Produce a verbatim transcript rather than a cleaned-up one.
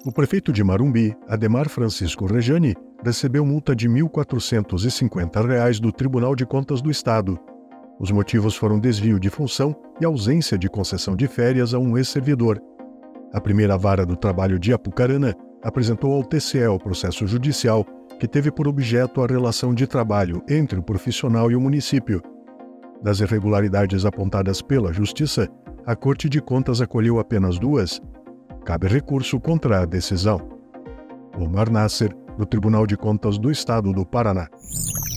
O prefeito de Marumbi, Ademar Francisco Rejane, recebeu multa de mil quatrocentos e cinquenta reais do Tribunal de Contas do Estado. Os motivos foram desvio de função e ausência de concessão de férias a um ex-servidor. A primeira vara do trabalho de Apucarana apresentou ao T C E o processo judicial que teve por objeto a relação de trabalho entre o profissional e o município. Das irregularidades apontadas pela Justiça, a Corte de Contas acolheu apenas duas. Cabe recurso contra a decisão. Omar Nasser, do Tribunal de Contas do Estado do Paraná.